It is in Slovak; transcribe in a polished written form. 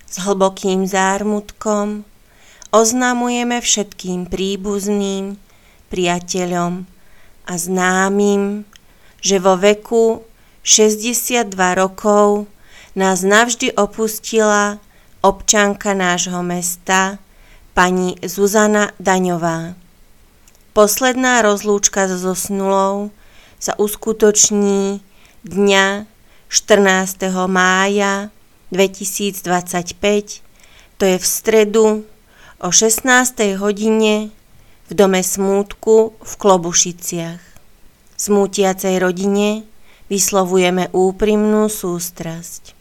S hlbokým zármutkom oznamujeme všetkým príbuzným, priateľom a známym, že vo veku 62 rokov nás navždy opustila občanka nášho mesta, pani Zuzana Daňová. Posledná rozlúčka so zosnulou sa uskutoční dňa 14. mája 2025, to je v stredu o 16. hodine v Dome smútku v Klobušiciach. Smútiacej rodine vyslovujeme úprimnú sústrasť.